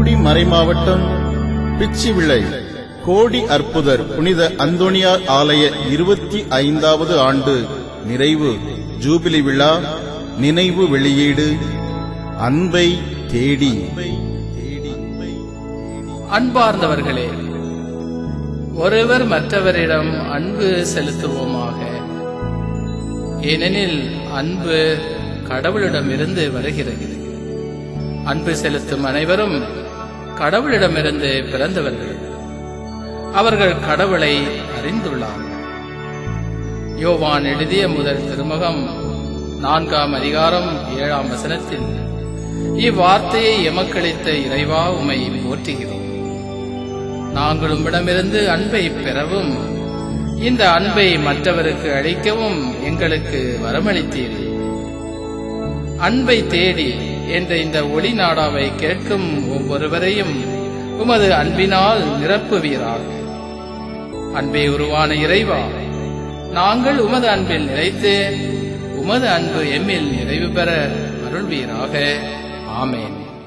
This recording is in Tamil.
தூத்துக்குடி மறைமாவட்டம் பிச்சிவிளை கோடி அற்புதர் புனித அந்தோணியார் ஆலய 25வது ஆண்டு நிறைவு ஜூபிலி விழா நினைவு வெளியீடு அன்பை தேடி. அன்பார்ந்தவர்களே, ஒருவர் மற்றவரிடம் அன்பு செலுத்துவோமாக. ஏனெனில் அன்பு கடவுளிடமிருந்து வருகிறது. அன்பு செலுத்தும் அனைவரும் கடவுளிடமிருந்து பிறந்தவர்கள். அவர்கள் கடவுளை அறிந்துள்ளார்கள். யோவான் எழுதிய முதல் திருமுகம் 4ஆம் அதிகாரம் 7ஆம் வசனத்தில் இவ்வார்த்தையை எமக்களித்த இறைவா உம்மை போற்றுகிறோம். நாங்கள் உம்மிடமிருந்து அன்பை பெறவும் இந்த அன்பை மற்றவருக்கு அளிக்கவும் எங்களுக்கு வரமளித்தீரே. அன்பை தேடி என்ற இந்த ஒளி நாடாவை கேட்கும் ஒவ்வொருவரையும் உமது அன்பினால் நிரப்புவீராக. அன்பே உருவான இறைவா, நாங்கள் உமது அன்பில் நிலைத்து உமது அன்பு எம்மில் நிறைவு பெற அருள்வீராக. ஆமேன்.